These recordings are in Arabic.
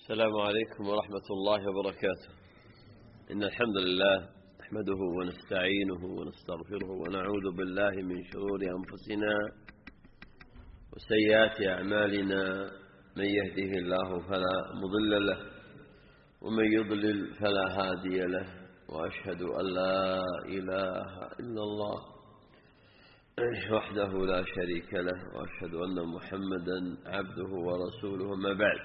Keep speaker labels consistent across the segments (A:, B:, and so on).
A: السلام عليكم ورحمة الله وبركاته. إن الحمد لله نحمده ونستعينه ونستغفره ونعوذ بالله من شرور أنفسنا وسيئات أعمالنا. من يهده الله فلا مضل له ومن يضلل فلا هادي له، وأشهد أن لا إله إلا الله وحده لا شريك له، وأشهد أن محمدا عبده ورسوله. ما بعد،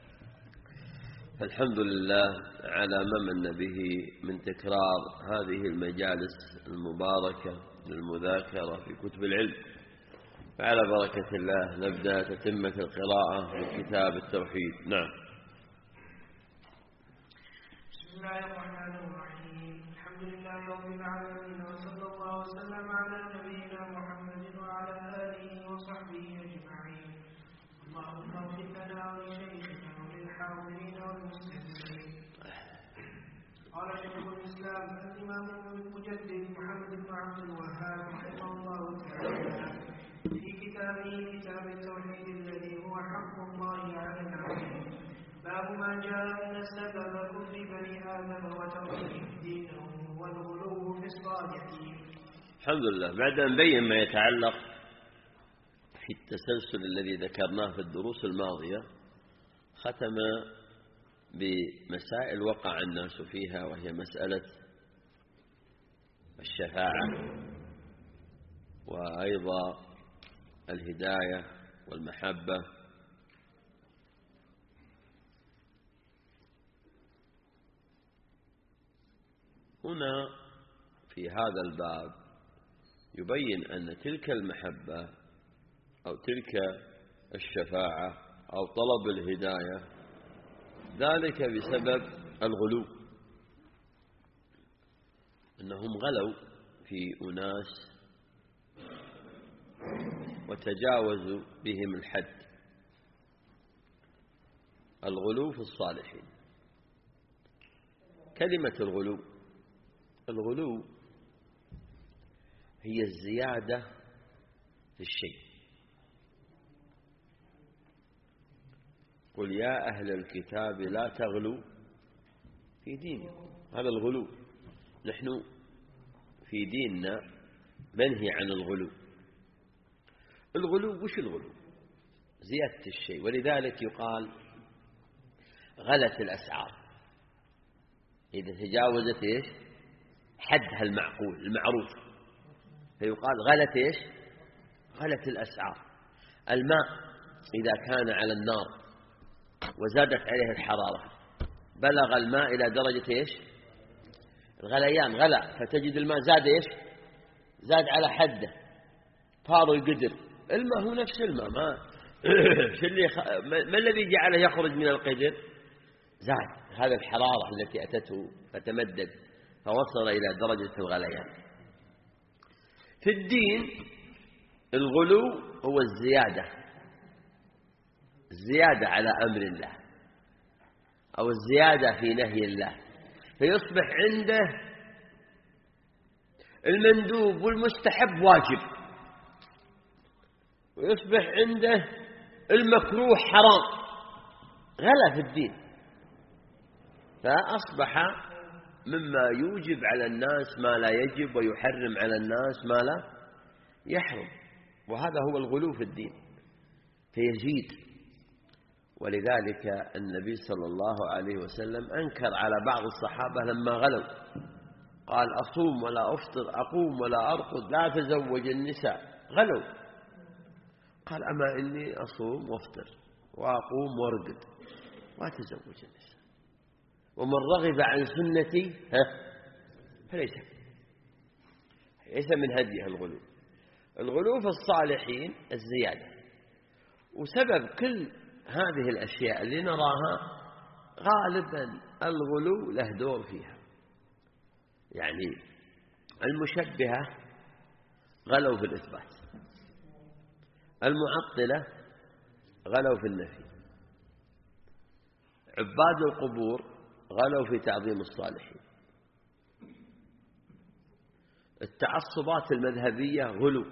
A: الحمد لله على ما من به من تكرار هذه المجالس المباركة للمذاكرة في كتب العلم. فعلى بركة الله نبدأ تتمة القراءة من كتاب التوحيد. نعم.
B: بسم الله الرحمن الرحيم. الحمد لله رب العالمين، وصلى الله وسلم على نبينا محمد وعلى آله وصحبه أجمعين. اللهم اغفر لنا ولشيخنا وللحاضرين والمسلمين. قال شيخ الإسلام الإمام المجدد محمد بن عبد الوهاب رحمه الله تعالى في كتابه كتاب التوحيد الذي هو حق الله على العبيد، باب ما جاء أن سبب كفر بني آدم وتركهم دينهم والغلو في الصالحين.
A: الحمد لله، بعد أن بين ما يتعلق في التسلسل الذي ذكرناه في الدروس الماضية، ختم بمسائل وقع الناس فيها، وهي مسألة الشفاعة وأيضا الهداية والمحبة. هنا في هذا الباب يبين أن تلك المحبة أو تلك الشفاعة أو طلب الهداية ذلك بسبب الغلو، أنهم غلوا في أناس وتجاوزوا بهم الحد. الغلو في الصالحين. كلمة الغلو هي الزيادة في الشيء. قل يا أهل الكتاب لا تغلوا في دينكم. هذا الغلو. نحن في ديننا منهي عن الغلو. الغلو وش الغلو؟ زيادة الشيء. ولذلك يقال غلت الأسعار إذا تجاوزت إيش؟ حدها المعقول المعروف، فيقال غلت إيش؟ غلت الأسعار. الماء إذا كان على النار وزادت عليه الحرارة، بلغ الماء إلى درجة إيش؟ الغليان، غلى، فتجد الماء زاد إيش؟ زاد على حده، فار القدر. الماء هو نفس الماء، ما الذي جعله يخرج من القدر؟ زاد هذا الحرارة التي أتته فتمدد فوصل إلى درجة الغليان. في الدين الغلو هو الزيادة على أمر الله أو الزيادة في نهي الله، فيصبح عنده المندوب والمستحب واجب، ويصبح عنده المكروه حرام. غلا في الدين، فأصبح مما يوجب على الناس ما لا يجب، ويحرم على الناس ما لا يحرم. وهذا هو الغلو في الدين، فيزيد. ولذلك النبي صلى الله عليه وسلم أنكر على بعض الصحابة لما غلوا، قال أصوم ولا أفطر، أقوم ولا أرقد، لا أتزوج النساء. غلوا. قال أما إني أصوم وأفطر وأقوم وأرقد وأتزوج النساء، ومن رغب عن سنتي فليس من هديه الغلو. الغلو في الصالحين الزيادة. وسبب كل هذه الأشياء اللي نراها غالبا الغلو له دور فيها. يعني المشبهة غلوا في الإثبات، المعطلة غلوا في النفي، عباد القبور غلوا في تعظيم الصالحين، التعصبات المذهبية غلو،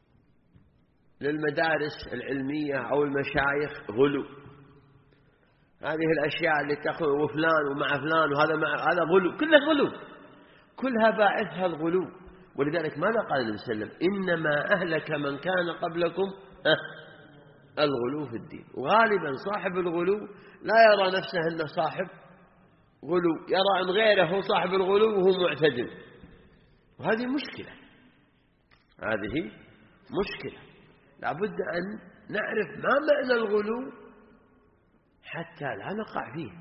A: للمدارس العلمية أو المشايخ غلو، هذه الأشياء اللي تأخذ وفلان ومع فلان وهذا هذا غلو، كله غلو، كلها باعثها الغلو. ولذلك ماذا قال النبي صلى الله عليه وسلم؟ إنما أهلك من كان قبلكم الغلو في الدين. وغالبا صاحب الغلو لا يرى نفسه أنه صاحب غلو، يرى أن غيره هو صاحب الغلو وهو معتدل، وهذه مشكلة، هذه مشكلة. لابد أن نعرف ما معنى الغلو حتى لا نقع فيه.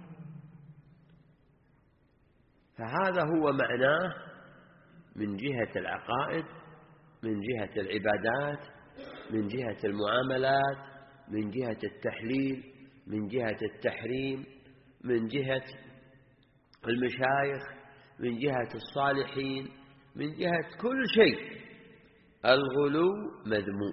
A: فهذا هو معناه من جهة العقائد، من جهة العبادات، من جهة المعاملات، من جهة التحليل، من جهة التحريم، من جهة المشايخ، من جهة الصالحين، من جهة كل شيء. الغلو مذموم،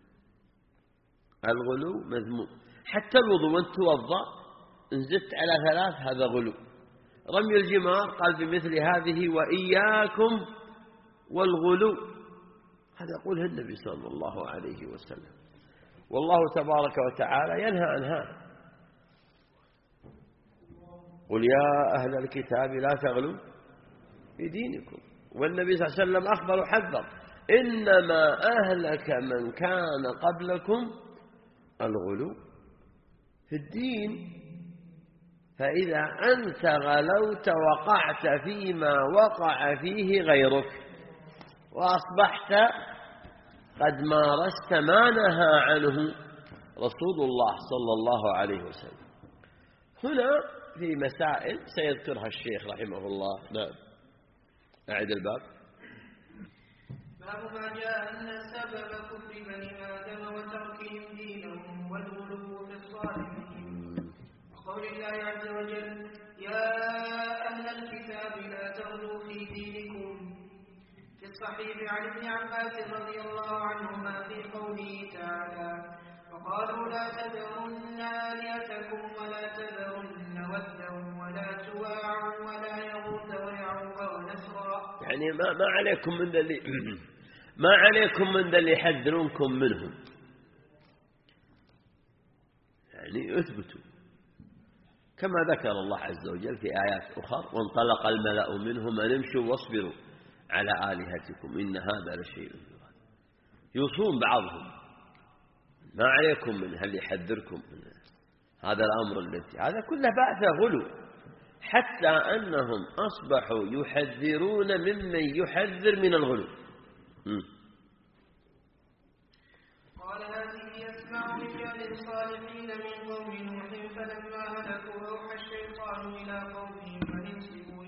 A: الغلو مذموم. حتى الوضوء، وانت توضأ إن زدت على 3 هذا غلو. رمي الجمار قال بمثل هذه وإياكم والغلو، هذا يقوله النبي صلى الله عليه وسلم. والله تبارك وتعالى ينهى عن هذا. قل يا أهل الكتاب لا تغلوا في دينكم. والنبي صلى الله عليه وسلم أخبر وحذر: إنما أهلك من كان قبلكم الغلو في الدين. فإذا أنت غلوت وقعت فيما وقع فيه غيرك، وأصبحت قد مارست ما نهى عنه رسول الله صلى الله عليه وسلم. هنا في مسائل سيذكرها الشيخ رحمه الله. نعم، أعد الباب.
B: باب ما جاء أن سبب كفر بني آدم وتركهم دينهم والغلو في الصالحين، وقول الله عز وجل: يا أهل الكتاب لا تغلوا في دينكم. في الصحيح عن ابن عباس رضي الله عنهما في قوله تعالى: وقالوا لا تذرن آلهتكم ولا تذرن ودا ولا سواعا ولا يغوث ويعوق ونسرا.
A: يعني ما عليكم من ذلك ما عليكم من ذا اللي يحذرونكم منهم، يعني اثبتوا كما ذكر الله عز وجل في آيات أخرى: وانطلق الملأ منهم أن امشوا واصبروا على آلهتكم إن هذا لشيء يراد. يوصون بعضهم: ما عليكم من هل يحذركم من هذا الأمر الذي هذا كله بعث غلو، حتى أنهم أصبحوا يحذرون ممن يحذر من الغلو.
B: قال: هذه يسمع رجال الصالحين من قوم نوح فلما هلكوا أوحى الشيطان إلى قومهم أن ينصبوا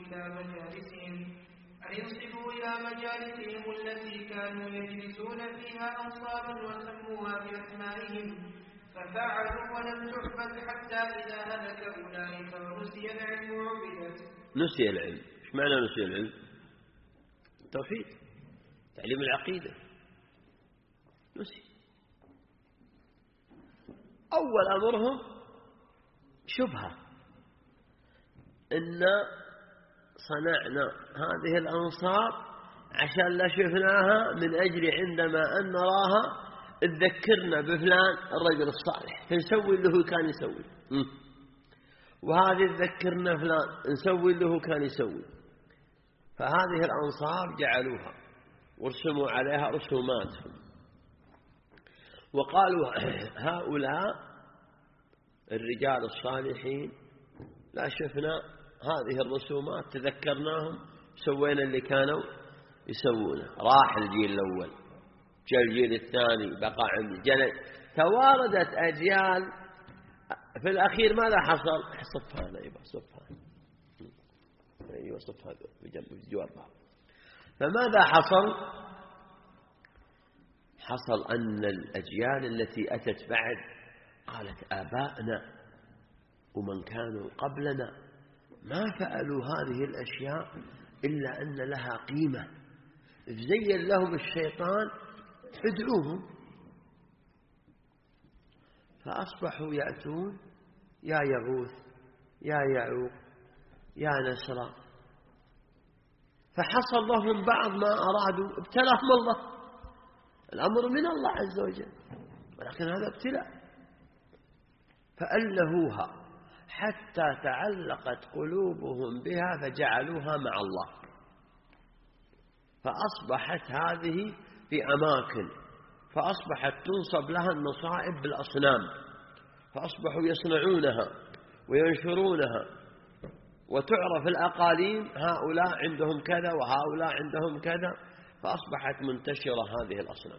B: إلى مجالسهم التي كانوا يجلسون فيها أنصابا وسموها بأسمائهم، ففعلوا ولم تحفظ حتى إذا هلك أولئك ونسي العلم وعبدت.
A: نسي العلم. إيش معنى نسي العلم؟ التوحيد، تعليم العقيدة. نسي. أول أمرهم شبهة: إن صنعنا هذه الأنصاب عشان لا شفناها، من أجل عندما أن نراها تذكرنا بفلان الرجل الصالح فنسوي له كان يسوي، وهذه تذكرنا فلان نسوي له كان يسوي. فهذه الأنصاب جعلوها ورسموا عليها رسومات، وقالوا هؤلاء الرجال الصالحين لا شفنا هذه الرسومات تذكرناهم سوينا اللي كانوا يسوونه. راح الجيل الأول، جاء الجيل الثاني، بقى عندي جل، تواردت أجيال. في الأخير ماذا حصل؟ صف هذا، أيوة صف هذا، أيوة صف هذا بجنب جوار بعض. فماذا حصل؟ حصل أن الأجيال التي أتت بعد قالت آباءنا ومن كانوا قبلنا ما فعلوا هذه الأشياء إلا أن لها قيمة، زين لهم الشيطان ادعوهم. فأصبحوا يأتون يا يغوث يا يعوق يا نسرا، فحصل لهم بعض ما أرادوا، ابتلاهم الله. الأمر من الله عز وجل، ولكن هذا ابتلاء. فألهوها حتى تعلقت قلوبهم بها فجعلوها مع الله، فأصبحت هذه في أماكن، فأصبحت تنصب لها النصائب بالأصنام، فأصبحوا يصنعونها وينشرونها، وتعرف الأقاليم هؤلاء عندهم كذا وهؤلاء عندهم كذا، فأصبحت منتشرة هذه الأصنام.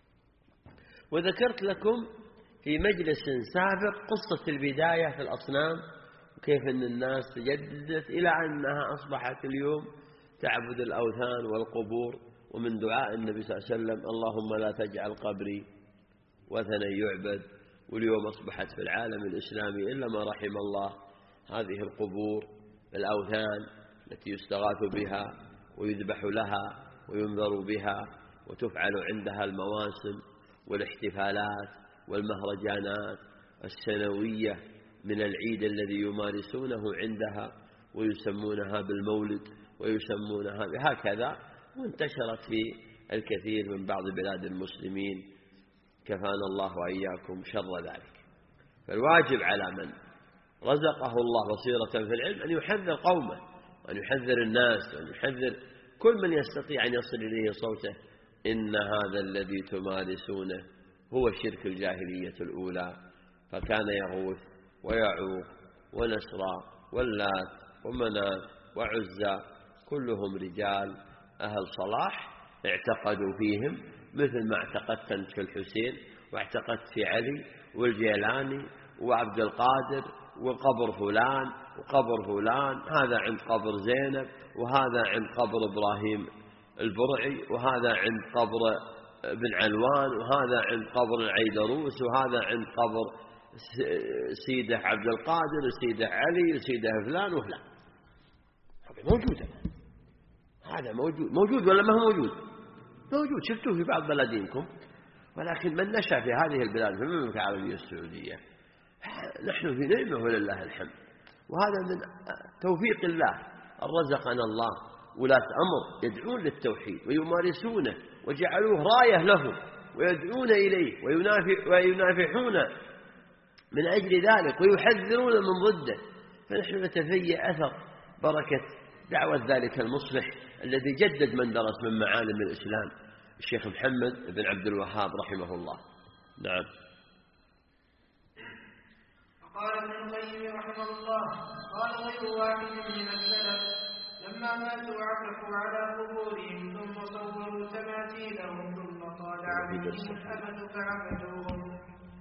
A: وذكرت لكم في مجلس سابق قصة البداية في الأصنام، وكيف أن الناس تجددت إلى أنها أصبحت اليوم تعبد الأوثان والقبور. ومن دعاء النبي صلى الله عليه وسلم: اللهم لا تجعل قبري وثنا يعبد. واليوم أصبحت في العالم الإسلامي إلا ما رحم الله هذه القبور الأوثان التي يستغاث بها ويذبح لها وينذر بها، وتفعل عندها المواسم والاحتفالات والمهرجانات السنوية من العيد الذي يمارسونه عندها، ويسمونها بالمولد ويسمونها هكذا، وانتشرت في الكثير من بعض بلاد المسلمين، كفانا الله وإياكم شر ذلك. فالواجب على من رزقه الله بصيرة في العلم أن يحذر قومه، وأن يحذر الناس، وأن يحذر كل من يستطيع أن يصل إليه صوته: إن هذا الذي تمارسونه هو شرك الجاهلية الأولى. فكان يغوث ويعوق ونسرى واللات ومنات وعزى كلهم رجال أهل صلاح اعتقدوا فيهم مثل ما اعتقدت أنت في الحسين، واعتقدت في علي والجيلاني وعبد القادر وقبر فلان وقبر فلان، هذا عند قبر زينب، وهذا عند قبر إبراهيم البرعي، وهذا عند قبر بن علوان، وهذا عند قبر العيدروس، وهذا عند قبر سيده عبد القادر وسيده علي وسيده فلان وفلان. موجودة، هذا موجود ولا ما هو موجود؟ موجود، شفتوه في بعض بلدينكم. ولكن من نشأ في هذه البلاد في المملكة العربية السعودية نحن في نعمة ولله الحمد، وهذا من توفيق الله أن رزقنا الله ولاة أمر يدعون للتوحيد ويمارسونه، وجعلوه راية لهم ويدعون إليه وينافحون من أجل ذلك ويحذرون من ضده. فنحن نتفيأ أثر بركة دعوة ذلك المصلح الذي جدد من درس من معالم الإسلام، الشيخ محمد بن عبد الوهاب رحمه الله. نعم.
B: قال ابن القيم رحمه الله: قال غير واحد من السلف: لما ماتوا عكفوا على قبورهم ثم صوروا تماثيلهم ثم طال عليهم الأمد فعبدوهم.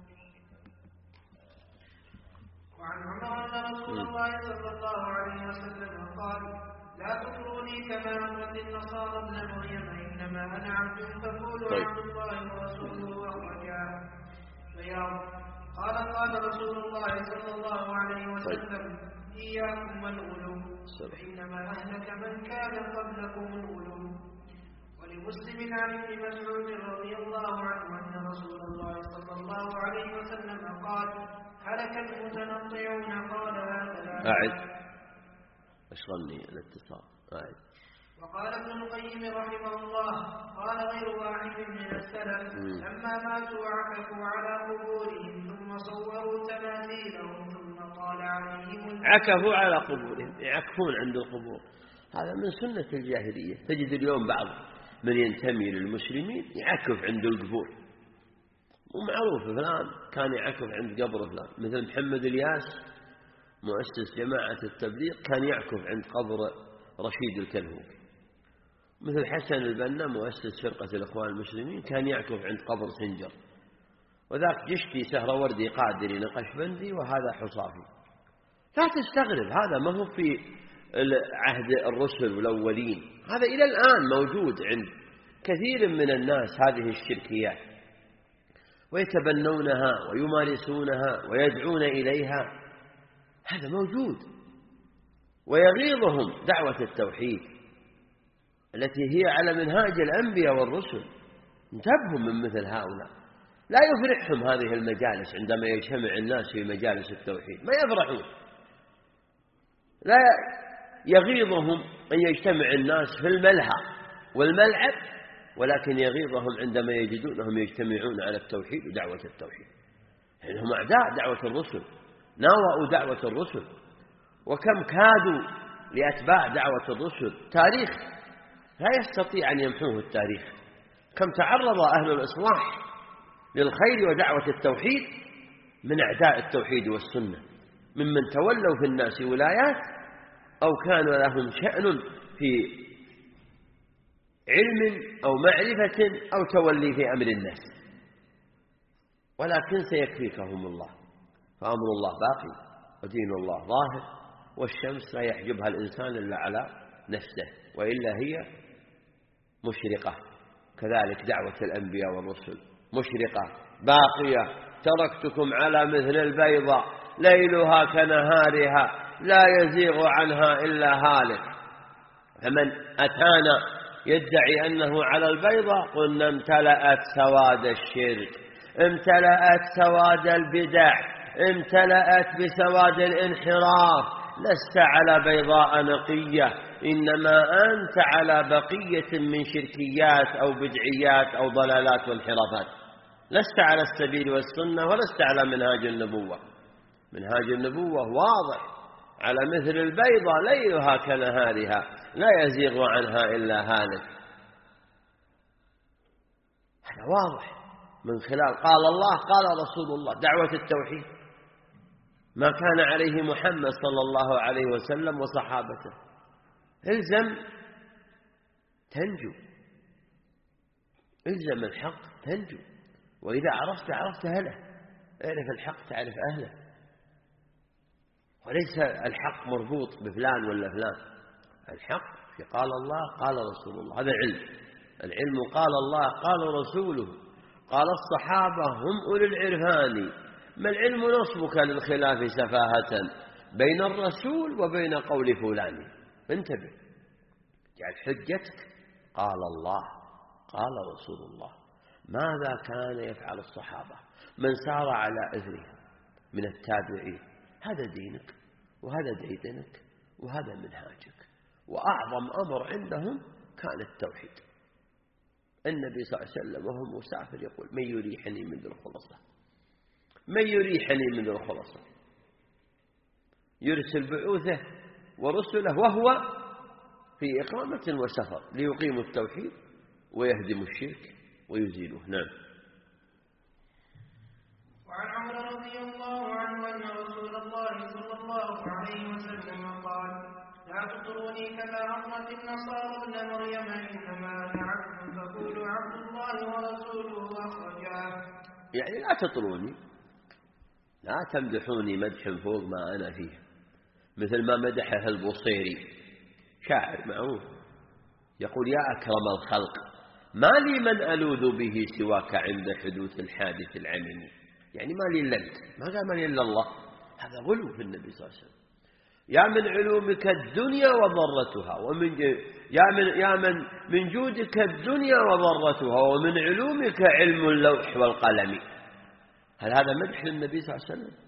B: وعن عمر أن رسول الله صلى الله عليه وسلم قال: لا تطروني كما أمرت النصارى ابن مريم، إنما أنا عبد فقولوا عبد الله ورسوله أخرجاه. قال رسول الله صلى الله عليه وسلم: إياكم والغلو، فإنما أهلك من كان قبلكم الغلو. ولمسلم عن ابن مسعود رضي الله عنه أن رسول الله صلى الله عليه وسلم قال: هلك المتنطعون. قال: هذا
A: أعد أشغلني الاتصال. أعد.
B: وقال ابن القيم رحمه الله: قال غير واحد من السلف: لما ماتوا عكفوا على قبورهم ثم صوروا تماثيلهم ثم طال عليهم
A: عكفوا على قبورهم، يعكفون عند القبور. هذا من سنة الجاهلية. تجد اليوم بعض من ينتمي للمسلمين يعكف عند القبور، ومعروف فلان كان يعكف عند قبر فلان، مثل محمد الياس مؤسس جماعة التبليغ كان يعكف عند قبر رشيد الكلهوك، مثل حسن البنا مؤسس فرقة الإخوان المسلمين كان يعكف عند قبر سنجر، وذاك جشتي سهروردي قادري نقشبندي وهذا حصافي. لا تستغرب، هذا ما هو في عهد الرسل والأولين، هذا إلى الآن موجود عند كثير من الناس هذه الشركيات، ويتبنونها ويمارسونها ويدعون إليها، هذا موجود. ويغيظهم دعوة التوحيد التي هي على منهاج الأنبياء والرسل. انتبهوا من مثل هؤلاء، لا يفرحهم هذه المجالس عندما يجتمع الناس في مجالس التوحيد، ما يفرحون. لا يغيظهم أن يجتمع الناس في الملهى والملعب، ولكن يغيظهم عندما يجدونهم يجتمعون على التوحيد ودعوة التوحيد، لأنهم أعداء دعوة الرسل ناوأوا دعوة الرسل، وكم كادوا لأتباع دعوة الرسل. تاريخ لا يستطيع أن يمحوه التاريخ. كم تعرض أهل الإصلاح للخير ودعوة التوحيد من أعداء التوحيد والسنة، ممن تولوا في الناس ولايات أو كان لهم شأن في علم أو معرفة أو تولي في أمر الناس، ولكن سيكفيكهم الله، فأمر الله باقي ودين الله ظاهر، والشمس لا يحجبها الإنسان إلا على نفسه، وإلا هي مشرقة. كذلك دعوة الأنبياء والرسل مشرقة باقية. تركتكم على مثل البيضة ليلها كنهارها لا يزيغ عنها إلا هالك. فمن أتانا يدعي أنه على البيضة قلنا امتلأت سواد الشرك، امتلأت سواد البدع، امتلأت بسواد الانحراف. لست على بيضاء نقية، إنما أنت على بقية من شركيات أو بدعيات أو ضلالات وانحرافات. لست على السبيل والسنة ولست على منهاج النبوة. منهاج النبوة واضح، على مثل البيضة ليلها كنهارها لا يزيغ عنها إلا هالك. هذا واضح من خلال قال الله قال رسول الله، دعوة التوحيد، ما كان عليه محمد صلى الله عليه وسلم وصحابته. الزم تنجو، الزم الحق تنجو، وإذا عرفت أهله. اعرف الحق تعرف أهله، وليس الحق مربوط بفلان ولا فلان. الحق في قال الله قال رسول الله، هذا العلم قال الله قال رسوله قال الصحابة هم أولي العرفان. ما العلم نصبك للخلاف سفاهة بين الرسول وبين قول فلان. انتبه، جعل حجتك قال الله قال رسول الله. ماذا كان يفعل الصحابة من سار على إثرهم من التابعين؟ هذا دينك وهذا ديدنك وهذا منهاجك. وأعظم أمر عندهم كان التوحيد. النبي صلى الله عليه وسلم وهو مسافر يقول من يريحني من ذي الخلصة، من يريحني من ذي الخلصة. يرسل بعوثه ورسله وهو في إقامة وسفر ليقيموا التوحيد ويهدموا الشرك ويزيلوه. نعم.
B: وعن عمر رضي الله عنه أن رسول الله صلى الله عليه وسلم قال لا تطروني كما أطرت النصارى ابن مريم، إنما أنا عبد فقولوا عبد الله ورسوله أخرجاه.
A: يعني لا تطروني، لا تمدحوني مدح فوق ما أنا فيه، مثل ما مدحه البوصيري شاعر معروف يقول يا أكرم الخلق ما لي من ألوذ به سواك عند حدوث الحادث العميم. يعني ما لي إلا أنت، ما قال ما لي إلا الله. هذا غلو في النبي صلى الله عليه وسلم. يا من علومك الدنيا وضرتها، يا من جودك الدنيا وضرتها، ومن علومك علم اللوح والقلم. هل هذا مدح للنبي صلى الله عليه وسلم؟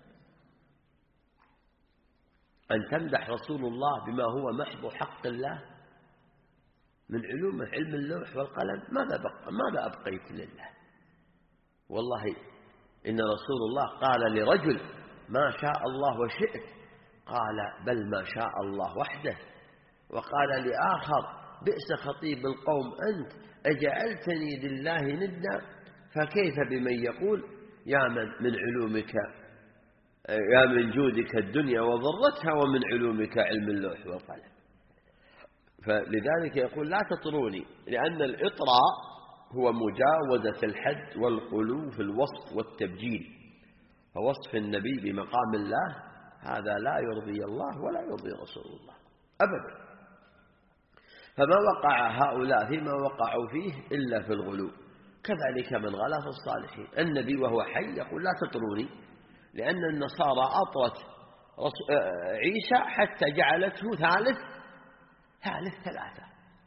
A: أن تمدح رسول الله بما هو محض حق الله من علومه علم اللوح والقلم؟ ماذا أبقيت لله؟ والله إن رسول الله قال لرجل ما شاء الله وشئت، قال بل ما شاء الله وحده. وقال لآخر بئس خطيب القوم أنت أجعلتني لله ندا، فكيف بمن يقول يا من علومك يا من جودك الدنيا وضرتها ومن علومك علم اللوح والقلم. فلذلك يقول لا تطروني، لأن الإطراء هو مجاوزة الحد والغلو في الوصف والتبجيل. فوصف النبي بمقام الله هذا لا يرضي الله ولا يرضي رسول الله أبدا. فما وقع هؤلاء فيما وقعوا فيه إلا في الغلو. كذلك من غلا في الصالحين. النبي وهو حي يقول لا تطروني، لأن النصارى أطرت عيسى حتى جعلته ثالث ثلاثة.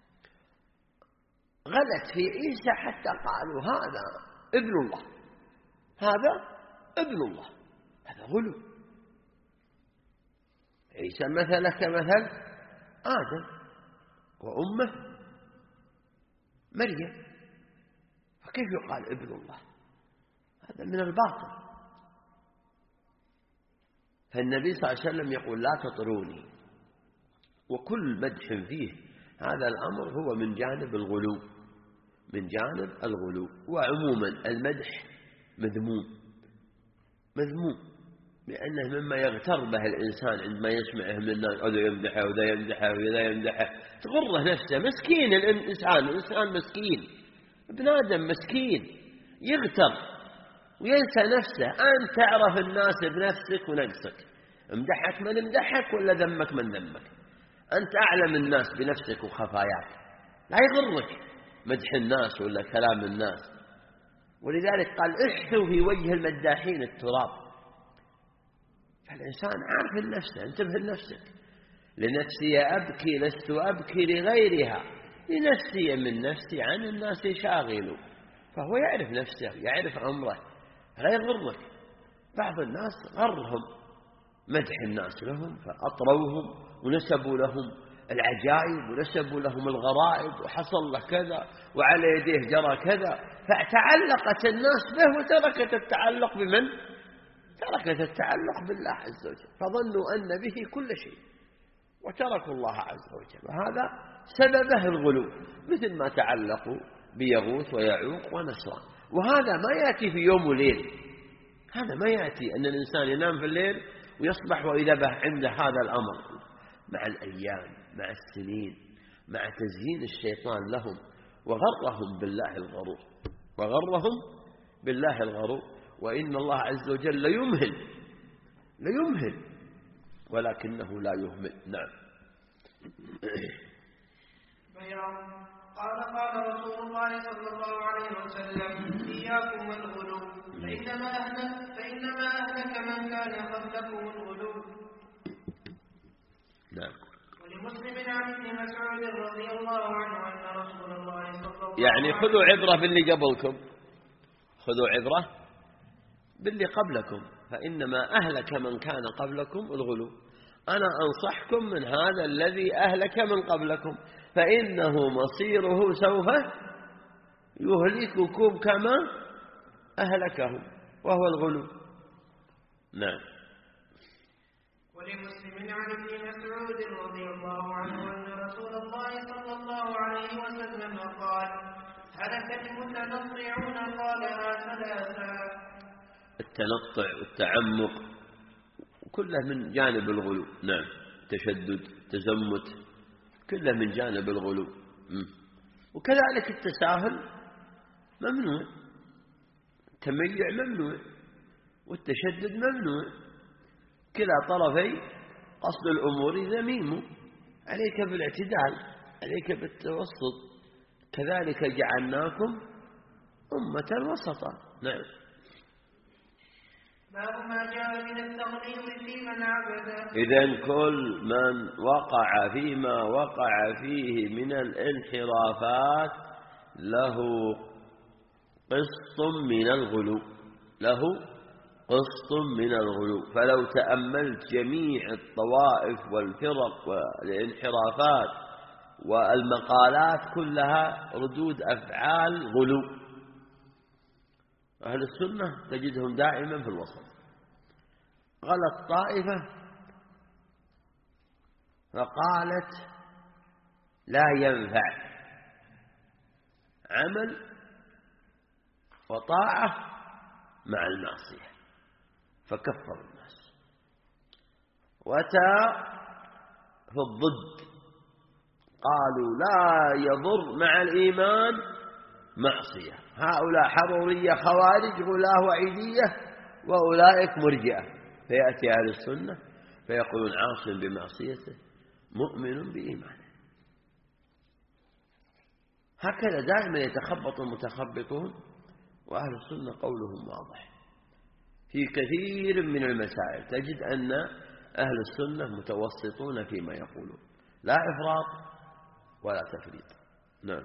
A: غلت في عيسى حتى قالوا هذا ابن الله، هذا ابن الله. هذا غلو. عيسى مثله كمثل آدم وأمه مريم، فكيف يقال ابن الله؟ هذا من الباطل. فالنبي صلى الله عليه وسلم يقول لا تطروني، وكل مدح فيه هذا الأمر هو من جانب الغلو، من جانب الغلو. وعموما المدح مذموم لأنه مما يغتر به الإنسان عندما يسمعه من الناس، هذا يمدحه وذا يمدحه وذا يمدحه، تغره نفسه. مسكين الإنسان مسكين، ابن آدم مسكين، يغتر وينسى نفسه. أنت تعرف الناس بنفسك ونقصك، امدحك من امدحك ولا ذمك من ذمك. أنت أعلم الناس بنفسك وخفاياك، لا يغرك مدح الناس ولا كلام الناس. ولذلك قال احثوا في وجه المداحين التراب. فالإنسان عارف نفسه، انتبه لنفسك. لنفسي أبكي لست أبكي لغيرها، لنفسي من نفسي عن الناس شاغل. فهو يعرف نفسه، يعرف أمره، لا يغرك. بعض الناس غرهم مدح الناس لهم فأطروهم ونسبوا لهم العجائب ونسبوا لهم الغرائب، وحصل له كذا وعلى يديه جرى كذا، فتعلقت الناس به وتركت التعلق بمن؟ تركت التعلق بالله عز وجل، فظنوا أن به كل شيء وتركوا الله عز وجل. وهذا سببه الغلو، مثل ما تعلقوا بيغوث ويعوق ونسران. وهذا ما يأتي في يوم وليل، هذا ما يأتي أن الإنسان ينام في الليل ويصبح وإذا به عنده هذا الأمر. مع الأيام، مع السنين، مع تزيين الشيطان لهم، وغرهم بالله الغرور. وإن الله عز وجل ليمهل ولكنه لا يهمل. نعم.
B: قال رسول الله صلى الله عليه وسلم إياكم والغلو فإنما أهلك من كان قبلكم الغلو.
A: نعم.
B: ولمسلم عن ابن مسعود رضي الله عنه أن رسول الله صلى الله عليه وسلم
A: يعني خذوا عبرة باللي قبلكم، خذوا عبرة باللي قبلكم، فإنما أهلك من كان قبلكم الغلو. أنا أنصحكم من هذا الذي أهلك من قبلكم، فإنه مصيره سوف يهلككم كما أهلكهم، وهو الغلو. نعم.
B: ولمسلم عن ابن مسعود رضي الله عنه أن رسول الله صلى الله عليه وسلم قال هلك المتنطعون، قالها ثلاثا.
A: التنطع والتعمق كله من جانب الغلو. نعم. تشدد، تزمت، كله من جانب الغلو. وكذلك التساهل ممنوع، التميع ممنوع، والتشدد ممنوع. كلا طرفي قصد الأمور ذميم، عليك بالاعتدال، عليك بالتوسط. كذلك جعلناكم أمة وسطا. نعم.
B: باب ما جاء من التغليظ في من عبد.
A: إذن كل من وقع فيما وقع فيه من الانحرافات له قسط من الغلو، فلو تأملت جميع الطوائف والفرق والانحرافات والمقالات كلها ردود أفعال غلو. أهل السنة تجدهم دائما في الوسط. غلط طائفة فقالت لا ينفع عمل وطاعة مع المعصية، فكفر الناس. وتا في الضد قالوا لا يضر مع الإيمان معصية. هؤلاء حرورية خوارج غلاة وعيدية، وأولئك مرجئة. فيأتي أهل السنة فيقولون عاص بمعصيته مؤمن بإيمانه. هكذا دائما يتخبط المتخبطون، وأهل السنة قولهم واضح في كثير من المسائل. تجد أن أهل السنة متوسطون فيما يقولون، لا إفراط ولا تفريط. نعم.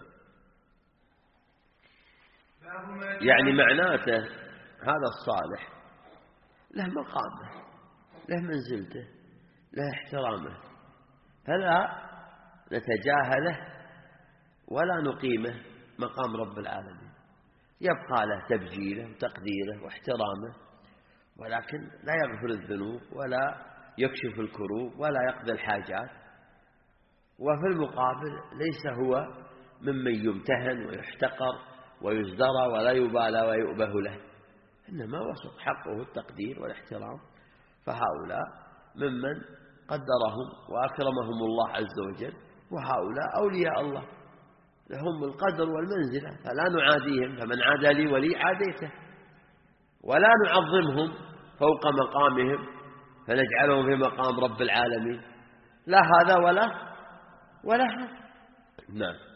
A: يعني معناته هذا الصالح له مقامه، له منزلته، له احترامه، فلا نتجاهله ولا نقيمه مقام رب العالمين. يبقى له تبجيله وتقديره واحترامه، ولكن لا يغفر الذنوب ولا يكشف الكروب ولا يقضي الحاجات. وفي المقابل ليس هو ممن يمتهن ويحتقر ويزدرى ولا يبالى ويؤبه له، إنما وسط حقه التقدير والاحترام. فهؤلاء ممن قدرهم وأكرمهم الله عز وجل، وهؤلاء أولياء الله لهم القدر والمنزلة، فلا نعاديهم. فمن عادى لي ولي عاديته، ولا نعظمهم فوق مقامهم فنجعلهم في مقام رب العالمين، لا هذا ولا هذا. نعم.